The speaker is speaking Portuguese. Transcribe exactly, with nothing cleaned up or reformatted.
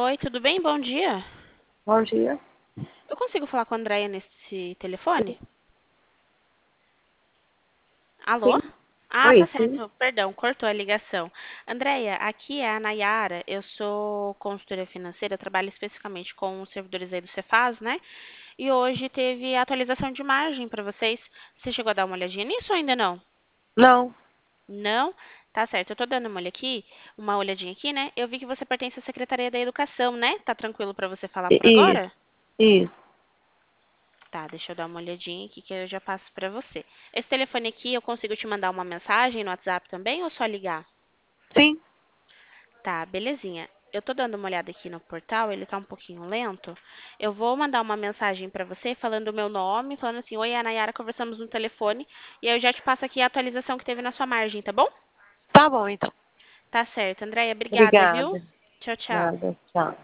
Oi, tudo bem? Bom dia. Bom dia. Eu consigo falar com a Andréia nesse telefone? Alô? Sim. Ah, tá Oi, sim. certo. Perdão, cortou a ligação. Andréia, aqui é a Nayara. Eu sou consultora financeira, eu trabalho especificamente com os servidores aí do Cefaz, né? E hoje teve atualização de margem para vocês. Você chegou a dar uma olhadinha nisso ou ainda não? Não. Não? Tá certo. Eu tô dando uma olha aqui, uma olhadinha aqui, né? Eu vi que você pertence à Secretaria da Educação, né? Tá tranquilo para você falar I- por agora? Isso. Isso. Tá, deixa eu dar uma olhadinha aqui que eu já passo pra você. Esse telefone aqui, eu consigo te mandar uma mensagem no WhatsApp também ou só ligar? Sim. Tá, belezinha. Eu tô dando uma olhada aqui no portal, ele tá um pouquinho lento. Eu vou mandar uma mensagem pra você falando o meu nome, falando assim: Oi, é a Nayara, conversamos no telefone. E aí eu já te passo aqui a atualização que teve na sua margem, tá bom? Tá bom, então. Tá certo, Andréia, obrigada, viu? Obrigada. Tchau, tchau. Nada. Tchau.